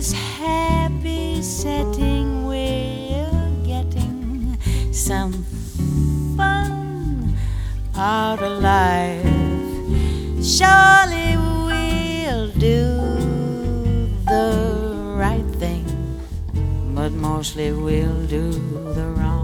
this happy setting we're getting some fun out of life. Surely we'll do the right thing, but mostly we'll do the wrong.